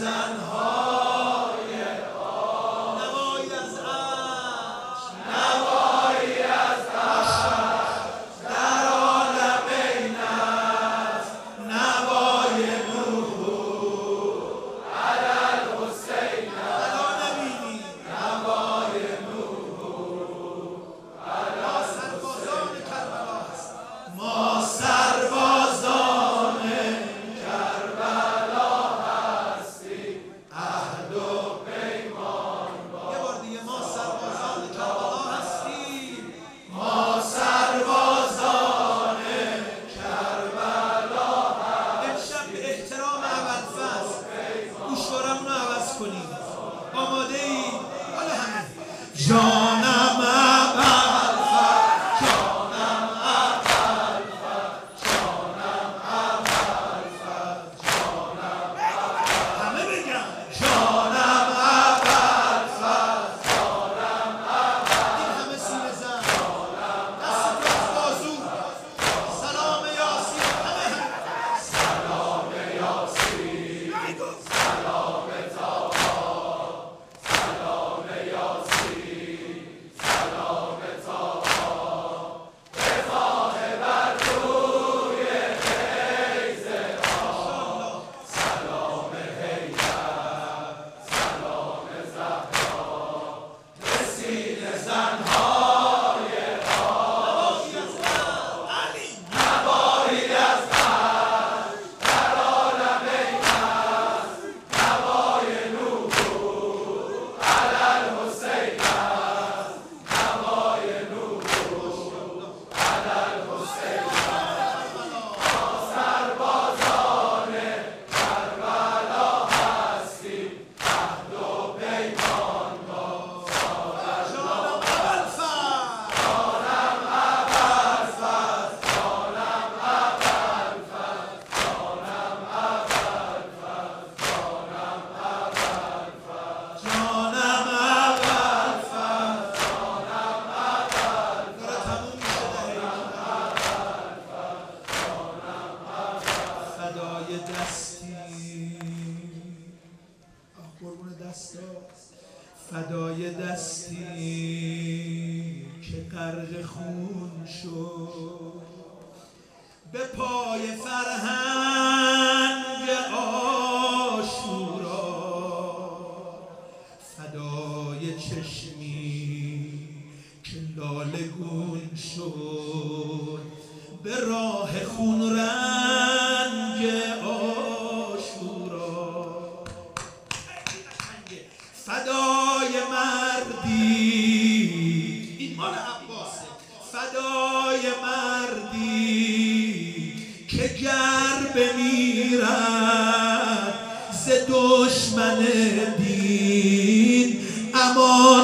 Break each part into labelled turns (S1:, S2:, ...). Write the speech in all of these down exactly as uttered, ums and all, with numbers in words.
S1: فدای دستی که غرق خون شد به پای فرهنگ عاشورا، فدای چشمی که لاله گون شد به راه خون رنگ عاشورا، فدای مردی این مال عباسه، فدای مردی که گر بمیرد ز دشمن دین امان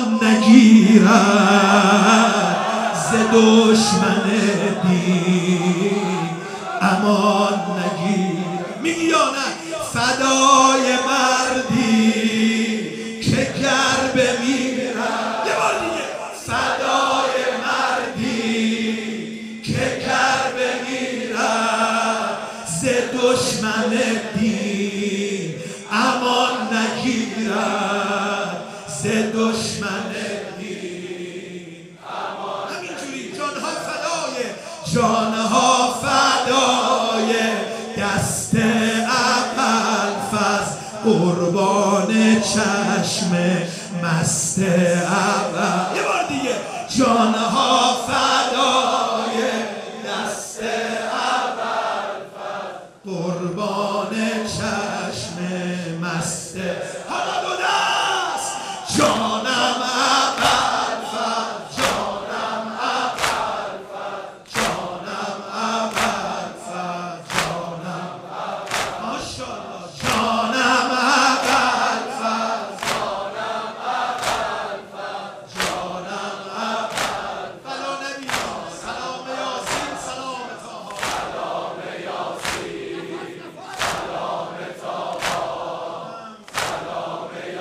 S1: نگیرد، ز دشمن دین امان نگیرد. میگی یا نه؟ فدای مردی که گر بمیرد، یه بار دیگه، فدای مردی که گر بمیرد ز دشمن دین امان نگیرد، ز دشمن دین امان. همینجوری جانها فدای، جانها فدای دست ابوالفضل، قربان چشم مست اول. یه بار دیگه، جانها فدای دست ابوالفضل، قربان چشم مست. حالا دو دست، جانم ابوالفضل، جانم ابوالفضل، جانم ابوالفضل، جانم ابوالفضل، ماشاءالله، جانم ابوالفضل، جانم ابوالفضل، جانم ابوالفضل. بلا نبی سلام یاسین، سلام طه، سلام یاسین، سلام طه، سلام یاسین،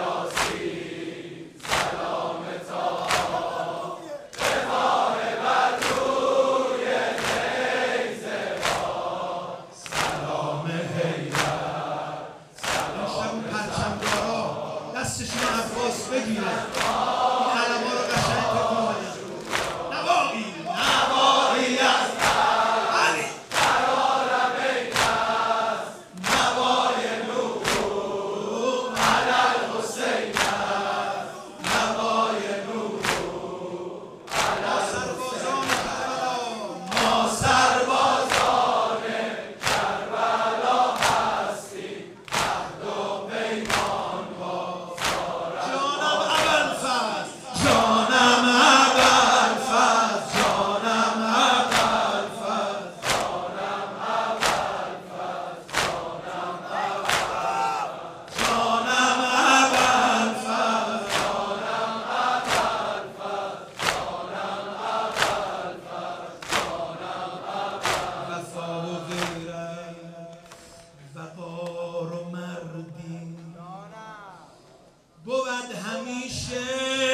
S1: دستشون عباس بگیره این علما رو قشنگ تکون بده. نوایی نوایی از علی قرارم ای هست، نوای نور علی الحسین هست، نوای نور علی سربازان کربلا، ما سربازان کربلا هستیم، عهد و پیمان با جانم ابوالفضل، جانم ابوالفضل، جانم ابوالفضل، جانم ابوالفضل، جانم ابوالفضل، جانم ابوالفضل، جانم ابوالفضل، جانم ابوالفضل، جانم ابوالفضل. وفا و غیرت، وقار و مردی بود همیشه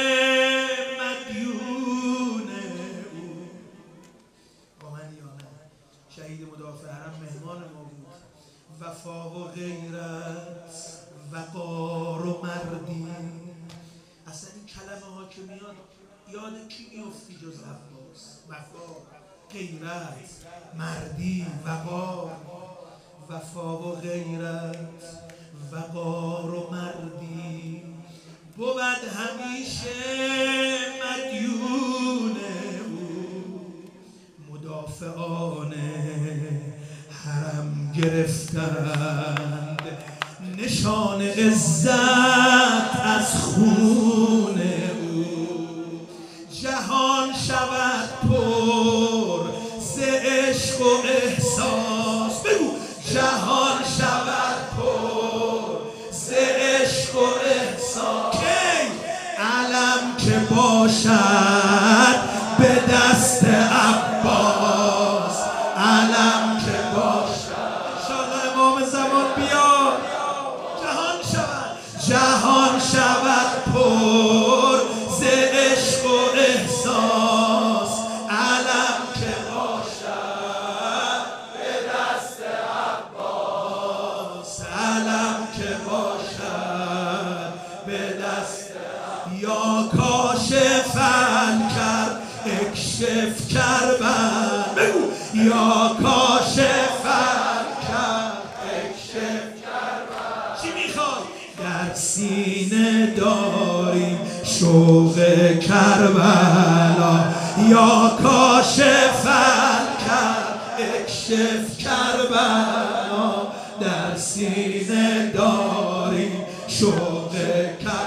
S1: مدیون او. با من یا نه؟ شهید مدافع حرم مهمان ما بود. وفا و غیرت، وقار و مردی. اصلا این کلمه ها که میاد یاد کی میفتی جز عباس؟ وفا، غیرت، مردی، وقار. وفا و غیرت، وقار و مردی بود همیشه مدیون او. مدافعان حرم گرفتند نشان عزت از خون او. جهان شود پر ز عشق و احساس. بگو جهان شود پر ز عشق و احساس. کی علم که باشد به دست عباس، علم که باشد انشاءالله امام زمان بیاد. جهان شود، جهان شود پر ز عشق و احساس، علم که باشد به دست عباس، علم که باشد به دست. یا کاشف الکرب اکشف کربن. بگو یا کاشف الکرب اکشف کربن. چی میخوای؟ در سینه داریم شوق کربلا. یا کاشف الکرب اکشف کربلا. در سینه داریم شوق کربلا.